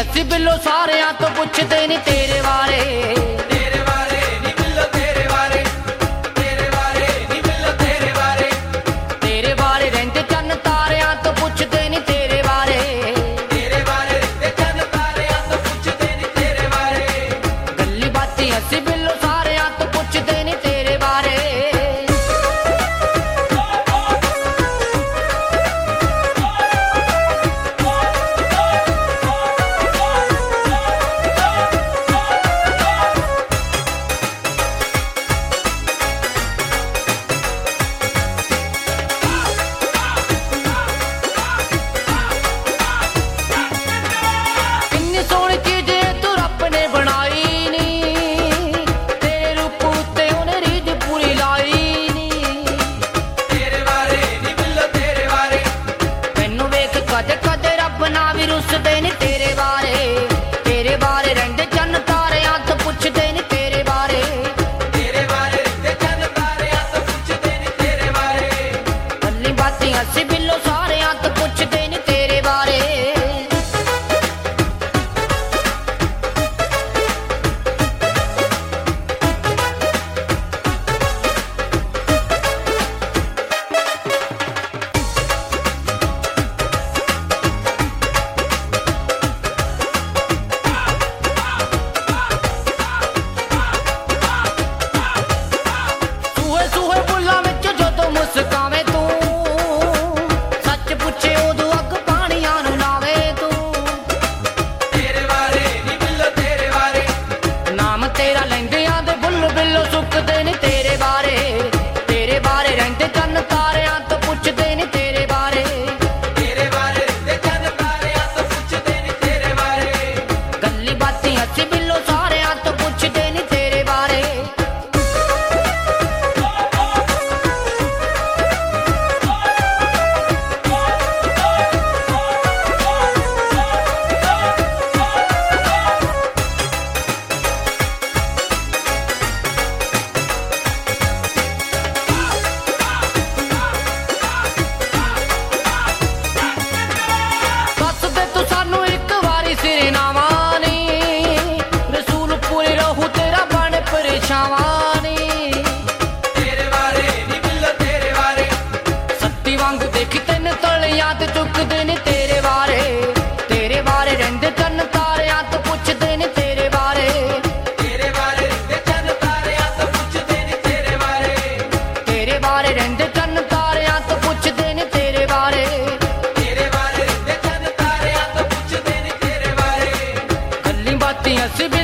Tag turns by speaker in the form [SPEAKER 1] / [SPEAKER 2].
[SPEAKER 1] ਅਸੀਂ ਬਿੱਲੋ ਸਾਰਿਆਂ ਤੋਂ ਪੁੱਛਦੇ ਨੀ ਤੇਰੇ ਬਾਰੇ।
[SPEAKER 2] ਤੇਰੇ ਬਾਰੇ ਨੀ ਬਿੱਲੋ ਤੇਰੇ ਬਾਰੇ, ਤੇਰੇ ਬਾਰੇ ਨੀ ਬਿੱਲੋ ਤੇਰੇ ਬਾਰੇ।
[SPEAKER 1] ਤੇਰੇ ਬਾਰੇ ਰਹਿੰਦੇ ਚੰਨ ਤਾਰਿਆਂ ਤੋਂ ਪੁੱਛਦੇ ਨੀ ਤੇਰੇ ਬਾਰੇ।
[SPEAKER 2] ਤੇਰੇ ਬਾਰੇ ਰਹਿੰਦੇ ਚੰਨ ਤਾਰਿਆਂ ਤੋਂ ਪੁੱਛਦੇ ਨੀ ਤੇਰੇ ਬਾਰੇ।
[SPEAKER 1] ਗੱਲੀ ਬਾਤੀ ਅਸੀਂ ਬਿੱਲੋ ਸਾਰਿਆਂ ਤੋਂ ਪੁੱਛਦੇ ਨੀ ਤੇਰੇ ਬਾਰੇ। ਸੋਹਣੀ ਚੀਜ਼ ਤੂੰ ਰੱਬ ਨੇ ਬਣਾਈ ਨੀ, ਤੇਰੇ ਰੂਪ ਉੱਤੇ ਉਹਨੇ ਰੀਝ ਪੂਰੀ ਲਾਈ ਨੀ।
[SPEAKER 2] ਤੇਰੇ ਬਾਰੇ ਨੀ ਬਿੱਲੋ ਤੇਰੇ ਬਾਰੇ।
[SPEAKER 1] ਮੈਨੂੰ ਵੇਖ ਕਦੇ ਕਦੇ ਰੱਬ ਨਾ ਵੀ ਰੁੱਸਦੇ ਨੀ ਤੇਰੇ ਬਾਰੇ। ਤੇਰੇ ਬਾਰੇ ਰਹਿੰਦੇ ਚੰਨ ਤਾਰਿਆਂ ਤੋਂ ਪੁੱਛਦੇ ਨੀ ਤੇਰੇ ਬਾਰੇ।
[SPEAKER 2] ਤੇਰੇ ਬਾਰੇ ਰਹਿੰਦੇ ਚੰਨ ਤਾਰਿਆਂ ਤੋਂ ਪੁੱਛਦੇ ਨੀ ਤੇਰੇ ਬਾਰੇ।
[SPEAKER 1] ਗੱਲੀ ਬਾਤੀ ਅਸੀਂ ਬਿੱਲੋ ਸਾਰਿਆਂ ਤੋਂ ਪੁੱਛਦੇ ਨੀ ਤੇਰੇ ਬਾਰੇ। ਸੂਹੇ ਬੁੱਲਾਂ ਵਿੱਚ ਜਦੋਂ ਮੁਸਕਾਵੇਂ ਤੂੰ, ਸੱਚ ਪੁੱਛੇ ਉਦੋਂ ਅੱਗ ਪਾਣੀਆਂ ਨੂੰ ਲਾਵੇ ਤੂੰ।
[SPEAKER 2] ਤੇਰੇ ਬਾਰੇ ਨੀ ਬਿੱਲੋ ਤੇਰੇ ਬਾਰੇ।
[SPEAKER 1] ਨਾਮ ਤੇਰਾ ਲੈਂਦਿਆਂ ਦੇ ਬੁੱਲ ਬਿੱਲੋ ਸੁੱਕਦੇ ਨੀ ਤੇਰੇ ਬਾਰੇ। ਤੇਰੇ ਬਾਰੇ ਰਹਿੰਦੇ ਚੰਨ ਤਾਰਿਆਂ ਤੋਂ ਪੁੱਛਦੇ ਨੀ ਤੇਰੇ ਬਾਰੇ।
[SPEAKER 2] ਤੇਰੇ ਬਾਰੇ ਰਹਿੰਦੇ ਚੰਨ ਤਾਰਿਆਂ ਤੋਂ ਪੁੱਛਦੇ ਨੀ ਤੇਰੇ ਬਾਰੇ।
[SPEAKER 1] ਗੱਲੀ ਬਾਤੀ ਅਸੀਂ ਬਿੱਲੋ ਸਾਰਿਆਂ ਤੋਂ ਪੁੱਛਦੇ ਨੀ ਤੇਰੇ ਬਾਰੇ। ਦੱਸ ਦੇ ਤੂੰ ਸਾਨੂੰ ਇੱਕ ਵਾਰੀ ਸਿਰੇ ਨਾਵਾਂ ਨੀ, ਰਸੂਲ ਪੂਰੀ ਰਹੂ ਤੇਰਾ ਬਣ ਪਰੇਸ਼ਾਵਾਂ ਨੀ।
[SPEAKER 2] ਤੇਰੇ ਬਾਰੇ ਨੀ ਬਿੱਲੋ ਤੇਰੇ ਬਾਰੇ।
[SPEAKER 1] ਸੱਤੀ ਵਾਂਗ ਦੇਖੀ ਤੈਨੂੰ ਤਲੀਆਂ ਤੇ ਚੁੱਕਦੇ ਨੇ ਤੇਰੇ ਬਾਰੇ। ਤੇਰੇ ਬਾਰੇ ਰਹਿੰਦੇ ਚੰਨ ਤਾਰਿਆਂ ਤੋਂ ਪੁੱਛਦੇ ਨੇ ਤੇਰੇ ਬਾਰੇ।
[SPEAKER 2] ਤੇਰੇ ਬਾਰੇ ਰਹਿੰਦੇ ਚੰਨ ਤਾਰਿਆਂ ਤੋਂ ਪੁੱਛਦੇ ਨੀ ਤੇਰੇ ਬਾਰੇ।
[SPEAKER 1] ਤੇਰੇ ਬਾਰੇ ਰਹਿੰਦੇ ਚੰਨ ਤਾਰਿਆਂ ਤੋਂ ਪੁੱਛਦੇ ਨੇ ਤੇਰੇ ਬਾਰੇ।
[SPEAKER 2] ਤੇਰੇ ਬਾਰੇ ਰਹਿੰਦੇ ਚੰਨ ਤਾਰਿਆਂ ਤੋਂ ਪੁੱਛਦੇ ਨੀ ਤੇਰੇ ਬਾਰੇ।
[SPEAKER 1] ਗੱਲੀ ਬਾਤੀ ਅਸੀਂ